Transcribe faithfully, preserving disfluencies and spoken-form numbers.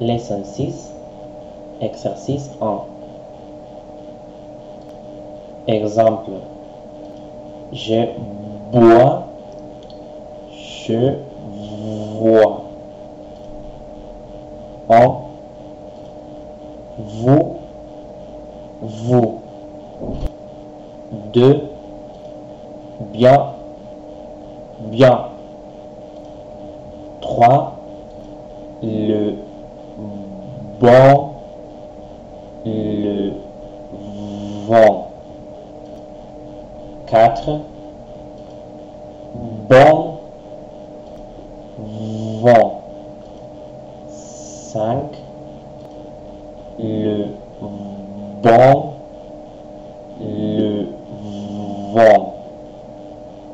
Leçon six, exercice un. Exemple. Je bois, je vois. On, vous, vous. Deux, bien, bien. Trois, le bon, le vent. Quatre, bon,